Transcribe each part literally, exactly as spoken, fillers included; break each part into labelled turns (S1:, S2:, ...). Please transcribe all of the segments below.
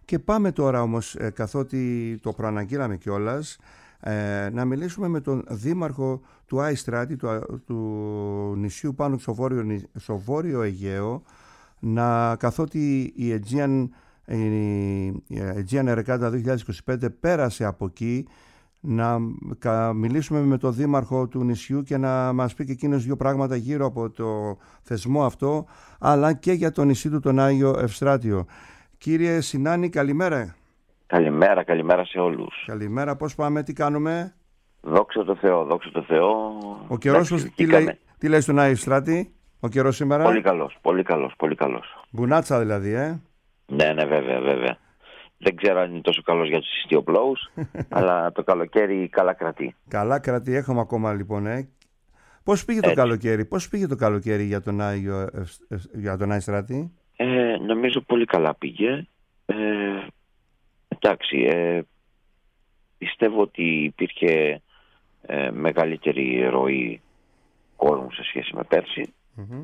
S1: Και πάμε τώρα όμως, ε, καθότι το προαναγγείλαμε κιόλας, ε, να μιλήσουμε με τον δήμαρχο του Άιστρατη, του, του νησιού πάνω στο βόρειο, στο βόρειο Αιγαίο, να, καθότι η Aegean, η Aegean Regatta δύο χιλιάδες είκοσι πέντε πέρασε από εκεί, να μιλήσουμε με τον δήμαρχο του νησιού και να μας πει και εκείνος δύο πράγματα γύρω από το θεσμό αυτό, αλλά και για το νησί του, τον Άγιο Ευστράτιο. Κύριε Σινάνη, καλημέρα.
S2: Καλημέρα, καλημέρα σε όλους.
S1: Καλημέρα, πώς πάμε, τι κάνουμε?
S2: Δόξα τω Θεώ, δόξα τω Θεώ.
S1: Ο καιρός,
S2: Εντάξει,
S1: τι, λέει, τι λέει στον Άγιο Ευστράτη, ο καιρός σήμερα?
S2: Πολύ καλός, πολύ καλός, πολύ καλός.
S1: Μπουνάτσα δηλαδή, ε?
S2: Ναι, ναι, βέβαια, βέβαια. Δεν ξέρω αν είναι τόσο καλός για τους ιστιοπλώους, αλλά το καλοκαίρι καλά κρατεί.
S1: Καλά κρατεί, έχουμε ακόμα λοιπόν, ε. Πώς πήγε
S2: Έτσι.
S1: το καλοκαίρι, πώς πήγε το καλοκαίρι για τον Άγιο, για τον Άγιο Στράτη?
S2: Ε, νομίζω πολύ καλά πήγε. Ε, εντάξει, ε, πιστεύω ότι υπήρχε ε, μεγαλύτερη ροή κόσμου σε σχέση με πέρσι.
S1: Mm-hmm.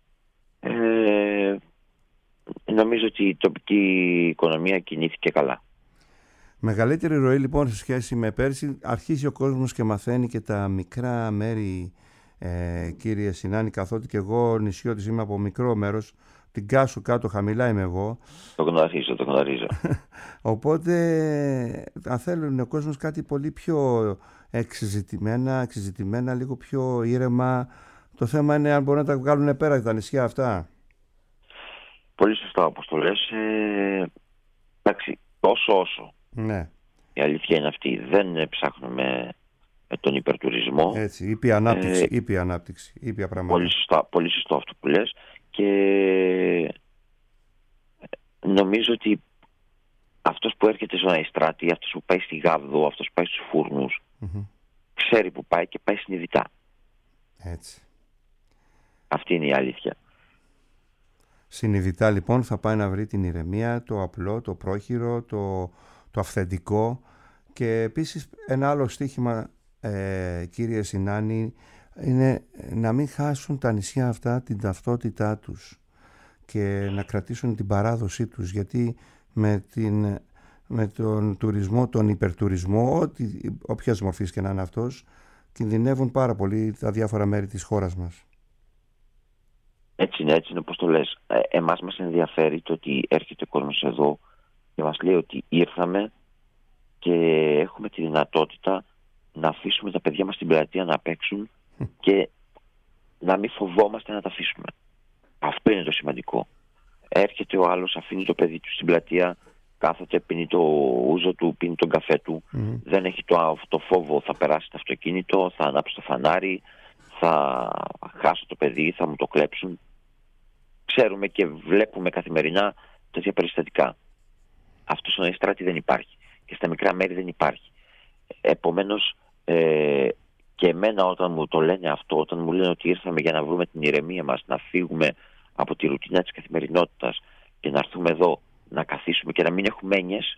S2: Ε, νομίζω ότι η τοπική οικονομία κινήθηκε καλά.
S1: Μεγαλύτερη ροή λοιπόν σε σχέση με πέρσι. Αρχίζει ο κόσμος και μαθαίνει και τα μικρά μέρη, ε, κύριε Σινάνη, καθότι και εγώ νησιώτης είμαι από μικρό μέρος, την Κάσου κάτω χαμηλά είμαι εγώ.
S2: Το γνωρίζω, το γνωρίζω.
S1: Οπότε αν θέλουν ο κόσμος κάτι πολύ πιο εξεζητημένα, εξεζητημένα, λίγο πιο ήρεμα. Το θέμα είναι αν μπορούν να τα βγάλουν πέρα τα νησιά αυτά.
S2: Πολύ σωστά όπως το λες. Ε, εντάξει, τόσο όσο.
S1: Ναι.
S2: Η αλήθεια είναι αυτή. Δεν ψάχνουμε τον υπερτουρισμό.
S1: Έτσι, ήπια ανάπτυξη,
S2: ε,
S1: ήπια ανάπτυξη, ήπια πράγματα.
S2: Πολύ σωστά, πολύ σωστό αυτό που λες. Και νομίζω ότι αυτός που έρχεται στον Αϊστράτη, αυτός που πάει στη Γάβδο, αυτός που πάει στους Φούρνους, mm-hmm. ξέρει που πάει και πάει συνειδητά.
S1: Έτσι.
S2: Αυτή είναι η αλήθεια.
S1: Συνειδητά λοιπόν θα πάει να βρει την ηρεμία, το απλό, το πρόχειρο, το, το αυθεντικό. Και επίσης ένα άλλο στοίχημα, ε, κύριε Σινάνη, είναι να μην χάσουν τα νησιά αυτά την ταυτότητά τους και να κρατήσουν την παράδοσή τους, γιατί με, την, με τον τουρισμό, τον υπερτουρισμό, ό,τι, όποιας μορφής και να είναι αυτός, κινδυνεύουν πάρα πολύ τα διάφορα μέρη της χώρας μας.
S2: Έτσι είναι, έτσι είναι όπως το λες. Ε, εμάς μας ενδιαφέρει το ότι έρχεται ο κόσμος εδώ και μας λέει ότι ήρθαμε και έχουμε τη δυνατότητα να αφήσουμε τα παιδιά μας στην πλατεία να παίξουν και να μην φοβόμαστε να τα αφήσουμε. Αυτό είναι το σημαντικό. Έρχεται ο άλλος, αφήνει το παιδί του στην πλατεία, κάθεται, πίνει το ούζο του, πίνει τον καφέ του, mm. δεν έχει το, το φόβο θα περάσει το αυτοκίνητο, θα ανάψει το φανάρι, θα χάσω το παιδί, θα μου το κλέψουν. Ξέρουμε και βλέπουμε καθημερινά τέτοια περιστατικά. Αυτό στον Αϊστράτη δεν υπάρχει και στα μικρά μέρη δεν υπάρχει. Επομένως, ε, και εμένα όταν μου το λένε αυτό, όταν μου λένε ότι ήρθαμε για να βρούμε την ηρεμία μας, να φύγουμε από τη ρουτίνα της καθημερινότητας και να έρθουμε εδώ να καθίσουμε και να μην έχουμε έννοιες,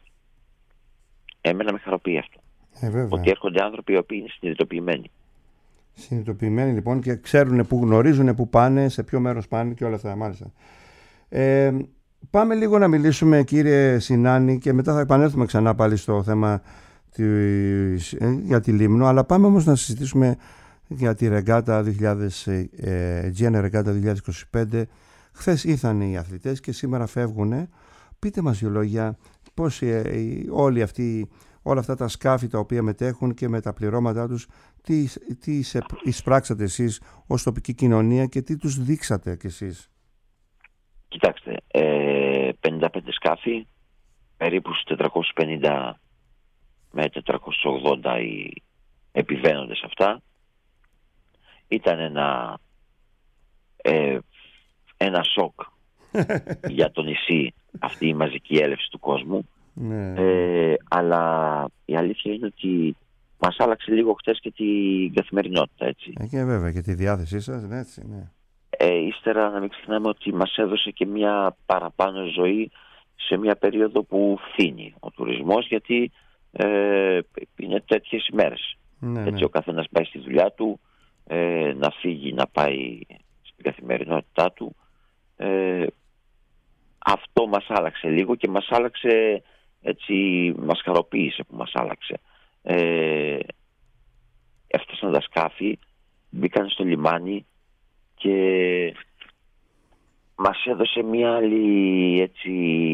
S2: εμένα με χαροποιεί αυτό.
S1: Ε,
S2: ότι έρχονται άνθρωποι οι οποίοι είναι συνειδητοποιημένοι.
S1: Συνειδητοποιημένοι λοιπόν και ξέρουν που γνωρίζουν που πάνε, σε ποιο μέρος πάνε και όλα αυτά, μάλιστα. Ε, πάμε λίγο να μιλήσουμε, κύριε Σινάνη, και μετά θα επανέλθουμε ξανά πάλι στο θέμα της, ε, για τη Λίμνο, αλλά πάμε όμως να συζητήσουμε για τη Ρεγκάτα δύο χιλιάδες, ε, Aegean Regatta δύο χιλιάδες είκοσι πέντε. Χθες ήρθαν οι αθλητές και σήμερα φεύγουν. Πείτε μας δύο λόγια πώς ε, όλοι αυτοί, όλα αυτά τα σκάφη τα οποία μετέχουν και με τα πληρώματά τους, τι, τι εισπράξατε εσείς ως τοπική κοινωνία και τι τους δείξατε κι εσείς?
S2: Κοιτάξτε, ε, πενήντα πέντε σκάφη, περίπου στους τετρακόσιους πενήντα με τετρακόσιους ογδόντα οι επιβαίνοντες αυτά. Ήταν ένα, ε, ένα σοκ για το νησί αυτή η μαζική έλευση του κόσμου.
S1: Ναι.
S2: Ε, αλλά η αλήθεια είναι ότι μας άλλαξε λίγο χτες και την καθημερινότητα, έτσι.
S1: Ε, και βέβαια και τη διάθεσή σας, ναι, έτσι, ναι.
S2: Ε, ύστερα να μην ξεχνάμε ότι μας έδωσε και μια παραπάνω ζωή σε μια περίοδο που φθήνει ο τουρισμός, γιατί ε, είναι τέτοιες ημέρες.
S1: Ναι,
S2: έτσι
S1: ναι.
S2: ο καθένας πάει στη δουλειά του, ε, να φύγει, να πάει στην καθημερινότητά του. Ε, αυτό μας άλλαξε λίγο και μας άλλαξε, έτσι, μας χαροποίησε που μας άλλαξε. Ε, έφτασαν τα σκάφη, μπήκαν στο λιμάνι και μας έδωσε μια άλλη, έτσι,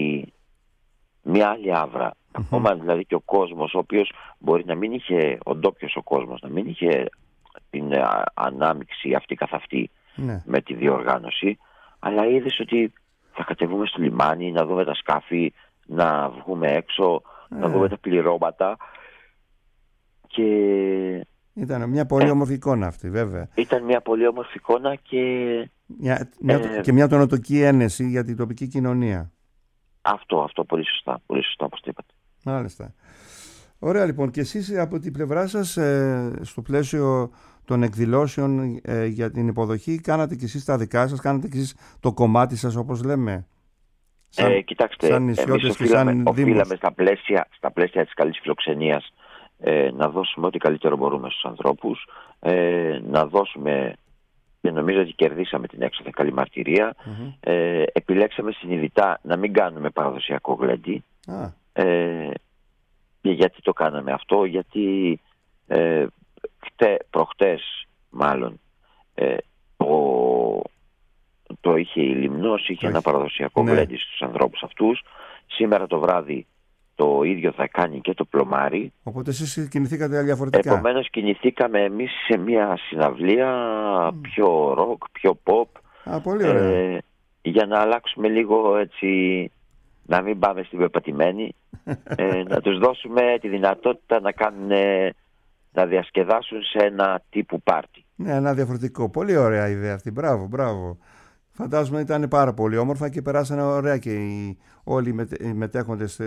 S2: μια άλλη άβρα. Mm-hmm. Ακόμα δηλαδή και ο κόσμος, ο οποίος μπορεί να μην είχε, ο ντόπιος ο κόσμος, να μην είχε την α, ανάμειξη αυτή καθ' αυτή mm-hmm. με τη διοργάνωση, αλλά είδες ότι θα κατεβούμε στο λιμάνι, να δούμε τα σκάφη, να βγούμε έξω, mm-hmm. να δούμε τα πληρώματα και...
S1: Ήταν μια πολύ όμορφη εικόνα αυτή, βέβαια.
S2: Ήταν μια πολύ όμορφη εικόνα και...
S1: Μια, μια, ε, και μια τονοτοκή ένεση για την τοπική κοινωνία.
S2: Αυτό, αυτό, πολύ σωστά, πολύ σωστά όπως το είπατε.
S1: Μάλιστα. Ωραία λοιπόν, και εσείς από την πλευρά σας, ε, στο πλαίσιο των εκδηλώσεων ε, για την υποδοχή, κάνατε και εσείς τα δικά σας, κάνατε και εσείς το κομμάτι σας, όπως λέμε.
S2: Σαν, ε, κοιτάξτε,
S1: σαν
S2: εμείς οφείλαμε, οφείλαμε στα, πλαίσια, στα πλαίσια της καλής φιλοξενίας ε, να δώσουμε ό,τι καλύτερο μπορούμε στους ανθρώπους, ε, να δώσουμε, και νομίζω ότι κερδίσαμε την έξοδα καλή μαρτυρία. Mm-hmm. ε, επιλέξαμε συνειδητά να μην κάνουμε παραδοσιακό γλέντι. Ah. ε, και γιατί το κάναμε αυτό? Γιατί ε, χτε, προχτές μάλλον ε, το, το είχε η Λιμνός, είχε oh. ένα παραδοσιακό ναι. γλέντι στους ανθρώπους αυτούς. Σήμερα το βράδυ το ίδιο θα κάνει και το πλωμάρι.
S1: Οπότε εσείς κινηθήκατε διαφορετικά.
S2: Επομένως κινηθήκαμε εμείς σε μια συναυλία mm. πιο rock, πιο pop.
S1: Α, πολύ ωραία. Ε,
S2: για να αλλάξουμε λίγο, έτσι, να μην πάμε στην πεπατημένη. ε, να τους δώσουμε τη δυνατότητα να κάνουν, να διασκεδάσουν σε ένα τύπου πάρτι.
S1: Ναι, ένα διαφορετικό. Πολύ ωραία ιδέα αυτή. Μπράβο, μπράβο. Φαντάζομαι ήταν πάρα πολύ όμορφα και περάσανε ωραία και οι, όλοι οι μετέχοντες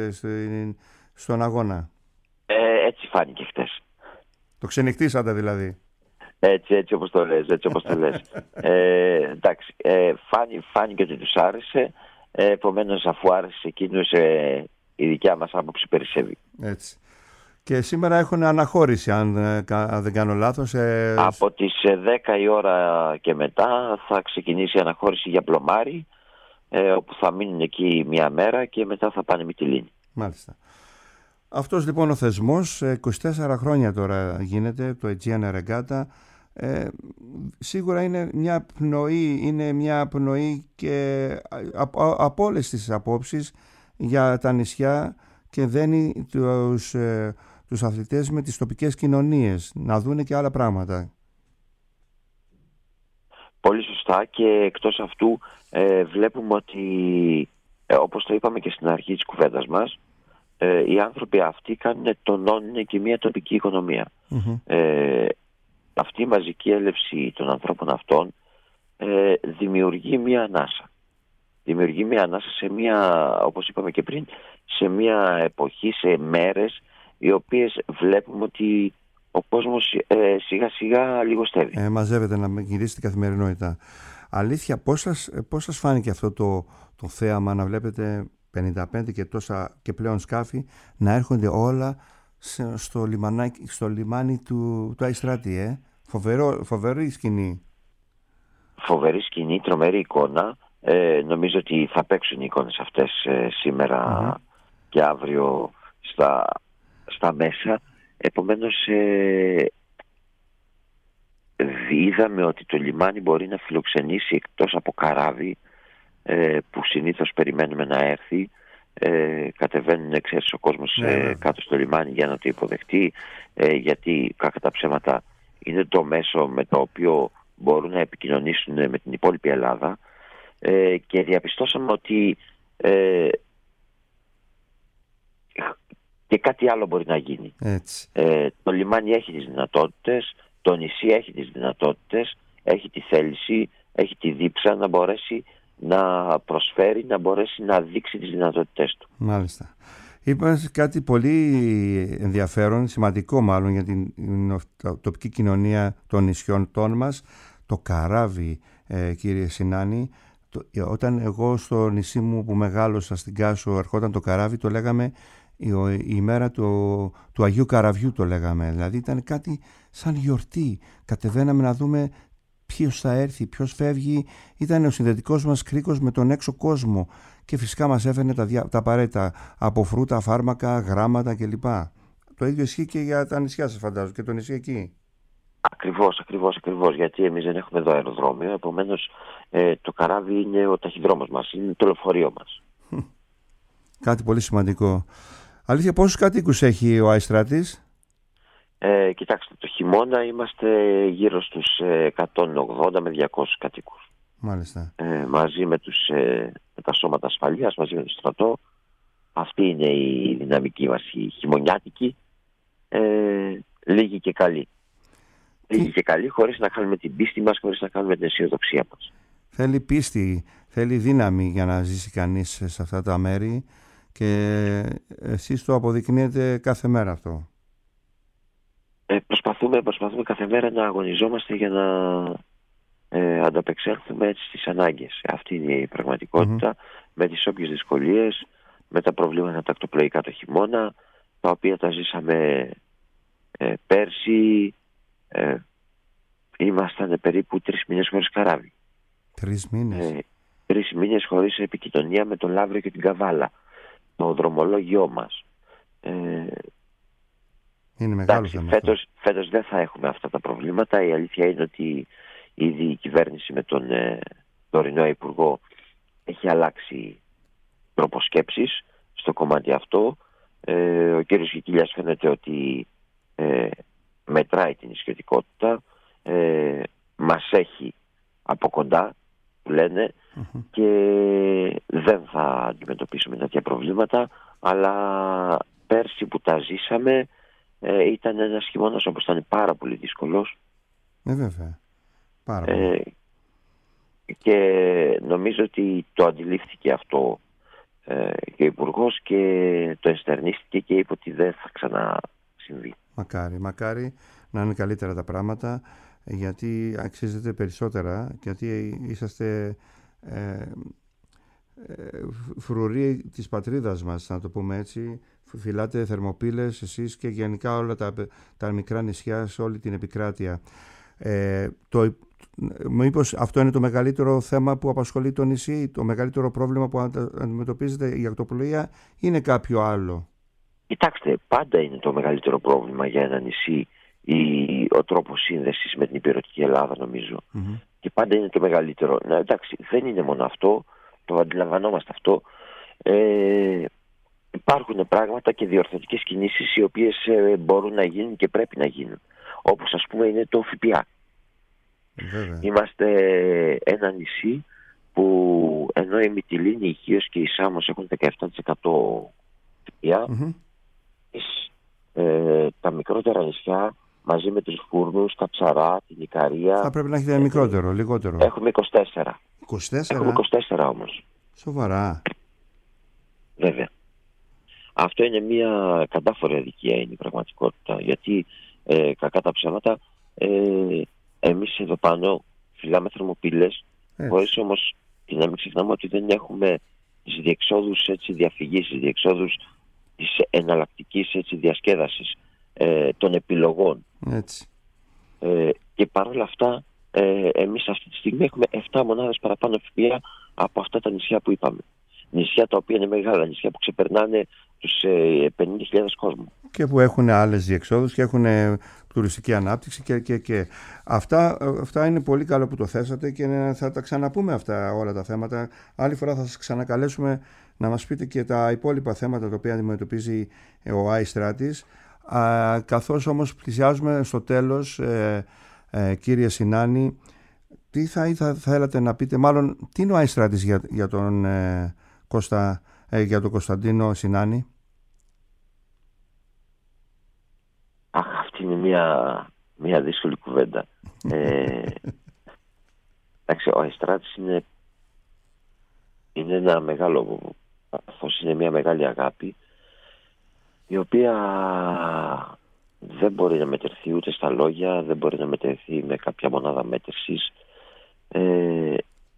S1: στον αγώνα.
S2: Ε, έτσι φάνηκε χτες.
S1: Το ξενυχτήσατε δηλαδή.
S2: Έτσι, έτσι όπως το λες, έτσι όπως το λες. ε, εντάξει, ε, φάνη, φάνηκε ότι τους άρεσε, ε, επομένως αφού άρεσε εκείνους, ε, η δικιά μας άποψη περισσεύει.
S1: Έτσι. Και σήμερα έχουν αναχώρηση, αν, αν δεν κάνω λάθος. Ε...
S2: Από τις δέκα η ώρα και μετά θα ξεκινήσει η αναχώρηση για πλωμάρι, ε, όπου θα μείνουν εκεί μια μέρα και μετά θα πάνε Μυτιλήνη.
S1: Μάλιστα. Αυτός λοιπόν ο θεσμός, είκοσι τέσσερα χρόνια τώρα γίνεται, το Aegean Regatta. Ε, σίγουρα είναι μια πνοή, είναι μια πνοή και από, από όλες τις απόψεις για τα νησιά και δένει τους... Ε, τους αθλητές με τις τοπικές κοινωνίες, να δούνε και άλλα πράγματα.
S2: Πολύ σωστά, και εκτός αυτού ε, βλέπουμε ότι, ε, όπως το είπαμε και στην αρχή της κουβέντας μας, ε, οι άνθρωποι αυτοί κάνουν, τονώνουν και μια τοπική οικονομία. Mm-hmm. Ε, αυτή η μαζική έλευση των ανθρώπων αυτών ε, δημιουργεί μια ανάσα. Δημιουργεί μια ανάσα σε μια, όπως είπαμε και πριν, σε μια εποχή, σε μέρες οι οποίες βλέπουμε ότι ο κόσμος ε, σιγά σιγά λιγοστεύει.
S1: Ε, μαζεύεται να γυρίσει την καθημερινότητα. Αλήθεια, πώς σας, πώς σας φάνηκε αυτό το, το θέαμα να βλέπετε πενήντα πέντε και τόσα και πλέον σκάφη να έρχονται όλα σε, στο, λιμανάκι, στο λιμάνι του, του Αϊστράτη, ε? Φοβερό, φοβερή σκηνή.
S2: Φοβερή σκηνή, τρομερή εικόνα. Ε, νομίζω ότι θα παίξουν οι εικόνες αυτές ε, σήμερα mm-hmm. και αύριο στα... στα μέσα. Επομένως ε, είδαμε ότι το λιμάνι μπορεί να φιλοξενήσει, εκτός από καράβι ε, που συνήθως περιμένουμε να έρθει, ε, κατεβαίνουν, ξέρεις, ο κόσμος yeah. ε, κάτω στο λιμάνι για να το υποδεχτεί, ε, γιατί κακά τα ψέματα είναι το μέσο με το οποίο μπορούν να επικοινωνήσουν με την υπόλοιπη Ελλάδα, ε, και διαπιστώσαμε ότι ε, και κάτι άλλο μπορεί να γίνει.
S1: Έτσι.
S2: Ε, το λιμάνι έχει τις δυνατότητες, το νησί έχει τις δυνατότητες, έχει τη θέληση, έχει τη δίψα να μπορέσει να προσφέρει, να μπορέσει να δείξει τις δυνατότητες του.
S1: Μάλιστα. Είπαμε κάτι πολύ ενδιαφέρον, σημαντικό μάλλον για την τοπική κοινωνία των νησιών μας, το καράβι, ε, κύριε Συνάνη. Το, όταν εγώ στο νησί μου που μεγάλωσα στην Κάσο ερχόταν το καράβι, το λέγαμε η, η ημέρα του, του Αγίου Καραβιού, το λέγαμε. Δηλαδή ήταν κάτι σαν γιορτή. Κατεβαίναμε να δούμε ποιος θα έρθει, ποιος φεύγει. Ήταν ο συνδετικός μας κρίκος με τον έξω κόσμο. και φυσικά μας έφερνε τα, δια, τα απαραίτητα από φρούτα, φάρμακα, γράμματα κλπ. Το ίδιο ισχύει και για τα νησιά σας, φαντάζομαι, και το νησί εκεί.
S2: Ακριβώς, ακριβώς, ακριβώς, γιατί εμείς δεν έχουμε εδώ αεροδρόμιο, επομένως ε, το καράβι είναι ο ταχυδρόμος μας, είναι το λεωφορείο μας.
S1: Κάτι πολύ σημαντικό. Αλήθεια, πόσους κατοίκους έχει ο Αϊστράτης?
S2: Ε, κοιτάξτε, το χειμώνα είμαστε γύρω στους εκατόν ογδόντα με διακόσιους κατοίκους.
S1: Μάλιστα.
S2: Ε, μαζί με, τους, ε, με τα σώματα ασφαλείας, μαζί με το στρατό. Αυτή είναι η δυναμική μας, η χειμωνιάτικη, ε, λίγη και καλή. Λίγη και καλή, χωρίς να κάνουμε την πίστη μας, χωρίς να κάνουμε την αισιοδοξία μας.
S1: Θέλει πίστη, θέλει δύναμη για να ζήσει κανείς σε αυτά τα μέρη και εσείς το αποδεικνύετε κάθε μέρα αυτό.
S2: Ε, προσπαθούμε, προσπαθούμε κάθε μέρα να αγωνιζόμαστε για να ε, ανταπεξέλθουμε έτσι στις ανάγκες. Αυτή είναι η πραγματικότητα, mm-hmm. με τις όποιες δυσκολίες, με τα προβλήματα τακτοπλοϊκά το χειμώνα, τα οποία τα ζήσαμε ε, πέρσι. Ε, ήμασταν περίπου τρεις μήνες χωρίς καράβι.
S1: Τρεις μήνες. Ε,
S2: τρεις μήνες χωρίς επικοινωνία με τον Λαύριο και την Καβάλα. Το δρομολόγιό μας. Ε,
S1: είναι μεγάλο θέμα.
S2: Φέτος, φέτος δεν θα έχουμε αυτά τα προβλήματα. Η αλήθεια είναι ότι ήδη η κυβέρνηση με τον ε, τωρινό Υπουργό έχει αλλάξει τρόπο σκέψης στο κομμάτι αυτό. Ε, ο κύριος Κικίλιας φαίνεται ότι ε, μετράει την ισχυρικότητα, ε, μας έχει από κοντά, που λένε, mm-hmm. και δεν θα αντιμετωπίσουμε τέτοια προβλήματα, αλλά πέρσι που τα ζήσαμε ε, ήταν ένας χειμώνας όπως ήταν πάρα πολύ δύσκολος.
S1: Ε, βέβαια. Πάρα πολύ. Ε,
S2: και νομίζω ότι το αντιλήφθηκε αυτό ε, και ο Υπουργός και το ενστερνίστηκε και είπε ότι δεν θα ξανασυμβεί.
S1: Μακάρι, μακάρι να είναι καλύτερα τα πράγματα, γιατί αξίζετε περισσότερα, γιατί είσαστε ε, ε, φρουροί της πατρίδας μας, να το πούμε έτσι. Φυλάτε Θερμοπύλες εσείς και γενικά όλα τα, τα μικρά νησιά σε όλη την επικράτεια. Ε, το, μήπως αυτό είναι το μεγαλύτερο θέμα που απασχολεί το νησί, το μεγαλύτερο πρόβλημα που αντιμετωπίζετε, η ακτοπλοεία, είναι κάποιο άλλο?
S2: Κοιτάξτε, πάντα είναι το μεγαλύτερο πρόβλημα για ένα νησί η, ο τρόπος σύνδεσης με την υπηρετική Ελλάδα, νομίζω. Mm-hmm. Και πάντα είναι το μεγαλύτερο. Να, εντάξει, δεν είναι μόνο αυτό, το αντιλαμβανόμαστε αυτό. Ε, υπάρχουν πράγματα και διορθωτικές κινήσεις οι οποίες ε, μπορούν να γίνουν και πρέπει να γίνουν. Όπως ας πούμε είναι το ΦΠΑ.
S1: Βέβαια.
S2: Είμαστε ένα νησί που ενώ η Μυτιλήνη, η Χίος και η Σάμος έχουν δεκαεπτά τοις εκατό ΦΠΑ, mm-hmm. ε, τα μικρότερα νησιά μαζί με τους Φούρνους, τα Ψαρά, την Ικαρία.
S1: Θα πρέπει να έχετε μικρότερο, ε, λιγότερο.
S2: Έχουμε είκοσι τέσσερα.
S1: είκοσι τέσσερα.
S2: Έχουμε είκοσι τέσσερα όμως.
S1: Σοβαρά.
S2: Βέβαια. Αυτό είναι μια κατάφορη αδικία, είναι η πραγματικότητα. Γιατί ε, κακά τα ψέματα, ε, εμείς εδώ πάνω φυλάμε Θερμοπύλες, χωρίς όμως να μην ξεχνάμε ότι δεν έχουμε τις διεξόδους έτσι, διαφυγής, τις διεξόδους της εναλλακτικής έτσι, διασκέδασης ε, των επιλογών.
S1: Έτσι.
S2: Ε, και παρόλα αυτά, ε, εμείς αυτή τη στιγμή έχουμε επτά μονάδες παραπάνω ΦΠΑ από αυτά τα νησιά που είπαμε. Νησιά τα οποία είναι μεγάλα, νησιά που ξεπερνάνε τους ε, πενήντα χιλιάδες κόσμου.
S1: Και που έχουν άλλες διεξόδους και έχουν τουριστική ανάπτυξη και, και, και. Αυτά, αυτά είναι πολύ καλό που το θέσατε και θα τα ξαναπούμε αυτά όλα τα θέματα. Άλλη φορά θα σας ξανακαλέσουμε να μας πείτε και τα υπόλοιπα θέματα τα οποία αντιμετωπίζει ο Αϊστράτης. Α, καθώς όμως πλησιάζουμε στο τέλος, ε, ε, κύριε Συνάνη, τι θα, θα θέλατε να πείτε, μάλλον τι είναι ο Αϊστράτης για, για, τον, ε, Κώστα, ε, για τον Κωνσταντίνο Συνάνη?
S2: Αχ, αυτή είναι μια, μια δύσκολη κουβέντα. ε, εντάξει, ο Αϊστράτης είναι, είναι ένα μεγάλο, καθώς είναι μια μεγάλη αγάπη, η οποία δεν μπορεί να μετρηθεί ούτε στα λόγια, δεν μπορεί να μετρηθεί με κάποια μονάδα μέτρησης. Ε,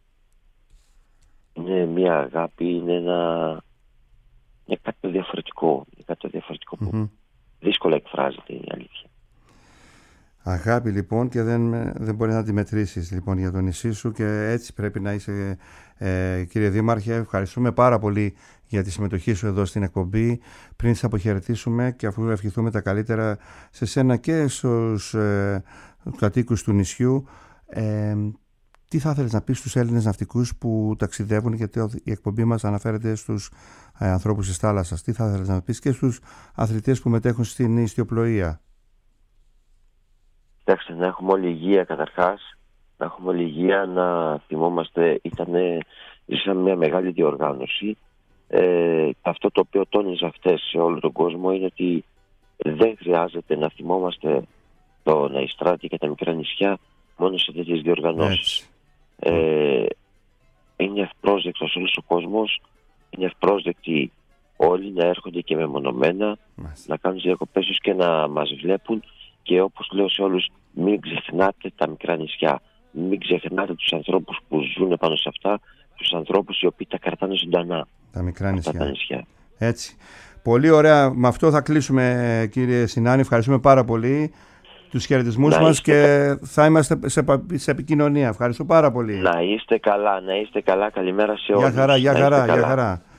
S2: είναι μια αγάπη, είναι ένα, είναι κάτι διαφορετικό, είναι κάτι διαφορετικό που mm-hmm. δύσκολα εκφράζεται, είναι η αλήθεια.
S1: Αγάπη λοιπόν, και δεν, δεν μπορεί να τη μετρήσεις λοιπόν για το νησί σου, και έτσι πρέπει να είσαι, ε, κύριε Δήμαρχε. Ευχαριστούμε πάρα πολύ για τη συμμετοχή σου εδώ στην εκπομπή. Πριν σε αποχαιρετήσουμε και αφού ευχηθούμε τα καλύτερα σε σένα και στους ε, κατοίκους του νησιού, ε, τι θα ήθελες να πεις στους Έλληνες ναυτικούς που ταξιδεύουν, γιατί η εκπομπή μας αναφέρεται στους ε, ανθρώπους της θάλασσας? Τι θα ήθελες να πεις και στους αθλητές που μετέχουν στην ιστιοπλοεία?
S2: Κοιτάξτε, να έχουμε όλη υγεία καταρχάς, να έχουμε όλη υγεία, να θυμόμαστε, ήτανε, ζήσαμε μια μεγάλη διοργάνωση. Ε, αυτό το οποίο τόνιζα χτες σε όλο τον κόσμο είναι ότι δεν χρειάζεται να θυμόμαστε το Ναϊστράτη και τα μικρά νησιά μόνο σε τέτοιες διοργανώσεις. Ε, είναι ευπρόσδεκτος όλος ο κόσμος, είναι ευπρόσδεκτοι όλοι να έρχονται και μεμονωμένα, Μάλιστα. να κάνουν διακοπές και να μας βλέπουν. Και όπως λέω σε όλους, μην ξεχνάτε τα μικρά νησιά. Μην ξεχνάτε τους ανθρώπους που ζουν πάνω σε αυτά, τους ανθρώπους οι οποίοι τα κρατάνε ζωντανά.
S1: Τα μικρά νησιά.
S2: Τα νησιά.
S1: Έτσι. Πολύ ωραία. Με αυτό θα κλείσουμε, κύριε Συνάνη. Ευχαριστούμε πάρα πολύ. Τους χαιρετισμούς μας και θα είμαστε σε, σε επικοινωνία. Ευχαριστώ πάρα πολύ.
S2: Να είστε καλά, να είστε καλά. Καλημέρα σε όλους.
S1: Γεια χαρά, γεια χαρά, γεια χαρά.